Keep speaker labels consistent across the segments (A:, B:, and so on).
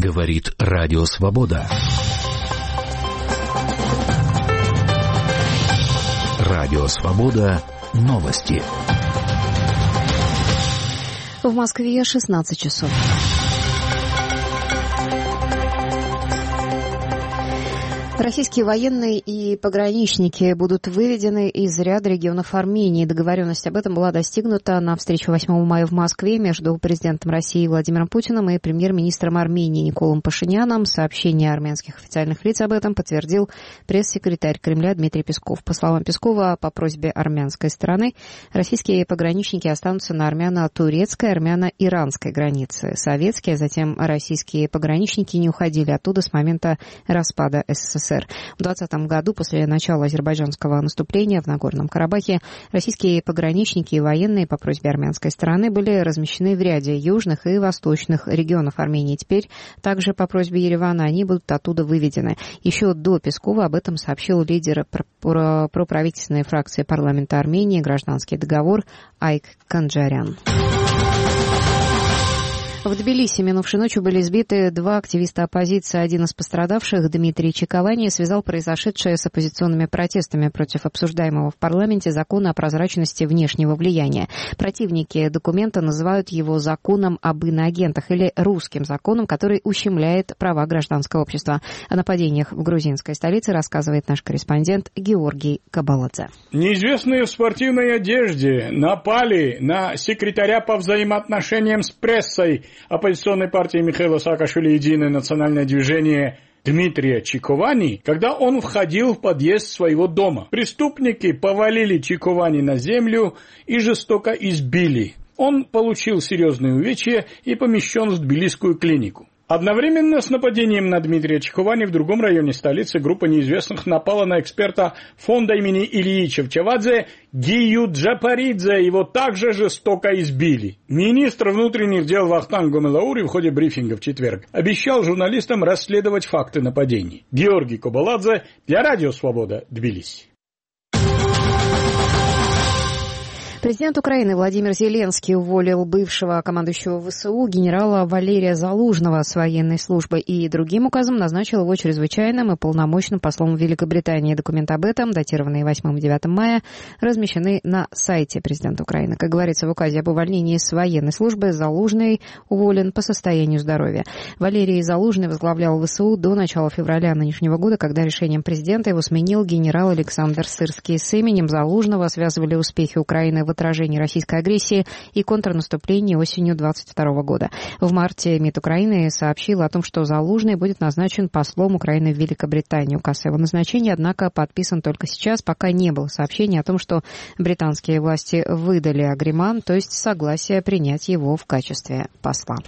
A: Говорит Радио Свобода. Радио Свобода. Новости.
B: В Москве 16 часов. Российские военные и пограничники будут выведены из ряда регионов Армении. Договоренность об этом была достигнута на встрече 8 мая в Москве между президентом России Владимиром Путиным и премьер-министром Армении Николом Пашиняном. Сообщение армянских официальных лиц об этом подтвердил пресс-секретарь Кремля Дмитрий Песков. По словам Пескова, по просьбе армянской стороны, российские пограничники останутся на армяно-турецкой, армяно-иранской границе. Советские, а затем российские пограничники не уходили оттуда с момента распада СССР. В 2020 году, после начала азербайджанского наступления в Нагорном Карабахе, российские пограничники и военные по просьбе армянской стороны были размещены в ряде южных и восточных регионов Армении. Теперь также по просьбе Еревана они будут оттуда выведены. Еще до Пескова об этом сообщил лидер проправительственной фракции парламента Армении «Гражданский договор» Айк Канджарян. В Тбилиси минувшей ночью были избиты два активиста оппозиции. Один из пострадавших, Дмитрий Чиковани, связал произошедшее с оппозиционными протестами против обсуждаемого в парламенте закона о прозрачности внешнего влияния. Противники документа называют его законом об иноагентах или русским законом, который ущемляет права гражданского общества. О нападениях в грузинской столице рассказывает наш корреспондент Георгий Кабаладзе.
C: Неизвестные в спортивной одежде напали на секретаря по взаимоотношениям с прессой оппозиционной партии Михаила Саакашвили «Единое национальное движение» Дмитрия Чиковани, когда он входил в подъезд своего дома. Преступники повалили Чиковани на землю и жестоко избили. Он получил серьезные увечья и помещен в тбилисскую клинику. Одновременно с нападением на Дмитрия Чиковани в другом районе столицы группа неизвестных напала на эксперта фонда имени Ильи Чевчевадзе Гию Джапаридзе. Его также жестоко избили. Министр внутренних дел Вахтанг Гомелаури в ходе брифинга в четверг обещал журналистам расследовать факты нападений. Георгий Кабаладзе для Радио Свобода, Тбилиси.
B: Президент Украины Владимир Зеленский уволил бывшего командующего ВСУ генерала Валерия Залужного с военной службы и другим указом назначил его чрезвычайным и полномочным послом в Великобритании. Документы об этом, датированные 8-9 мая, размещены на сайте президента Украины. Как говорится в указе об увольнении с военной службы, Залужный уволен по состоянию здоровья. Валерий Залужный возглавлял ВСУ до начала февраля нынешнего года, когда решением президента его сменил генерал Александр Сырский. С именем Залужного связывали успехи Украины в отражении российской агрессии и контрнаступлении осенью 2022 года. В марте МИД Украины сообщил о том, что Залужный будет назначен послом Украины в Великобритании. Указ о его назначении, однако, подписан только сейчас, пока не было сообщения о том, что британские власти выдали агриман, то есть согласие принять его в качестве посла.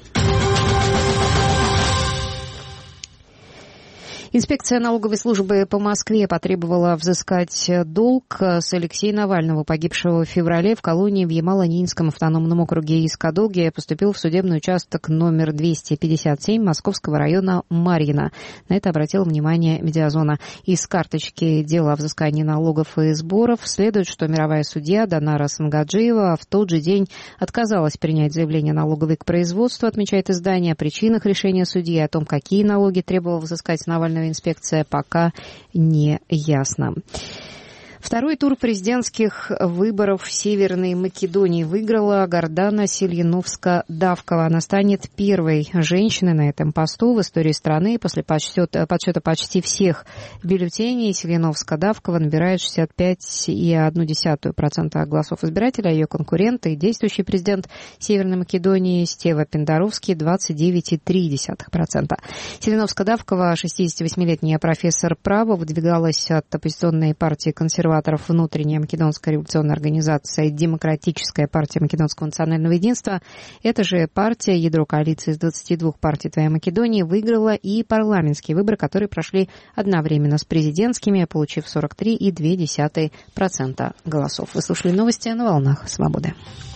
B: Инспекция налоговой службы по Москве потребовала взыскать долг с Алексея Навального, погибшего в феврале в колонии в Ямало-Ненецком автономном округе. Иск о долге поступил в судебный участок номер 257 Московского района Марьино. На это обратила внимание Медиазона. Из карточки дела о взыскании налогов и сборов следует, что мировая судья Данара Сангаджиева в тот же день отказалась принять заявление налоговой к производству, отмечает издание. О причинах решения судьи, о том, какие налоги требовал взыскать Навального, инспекция пока не ясно. Второй тур президентских выборов в Северной Македонии выиграла Гордана Селиновска-Давкова. Она станет первой женщиной на этом посту в истории страны. После подсчета почти всех бюллетеней Селиновска-Давкова набирает 65,1% голосов избирателей, а ее конкурент и действующий президент Северной Македонии Стева Пендаровский 29,3%. Селиновска-Давкова, 68-летняя профессор права, выдвигалась от оппозиционной партии консерваторов внутренняя македонская революционная организация «Демократическая партия Македонского национального единства». Эта же партия, ядро коалиции из 22 партий «Твоя Македония», выиграла и парламентские выборы, которые прошли одновременно с президентскими, получив 43,2% голосов. Вы слушали новости на волнах Свободы.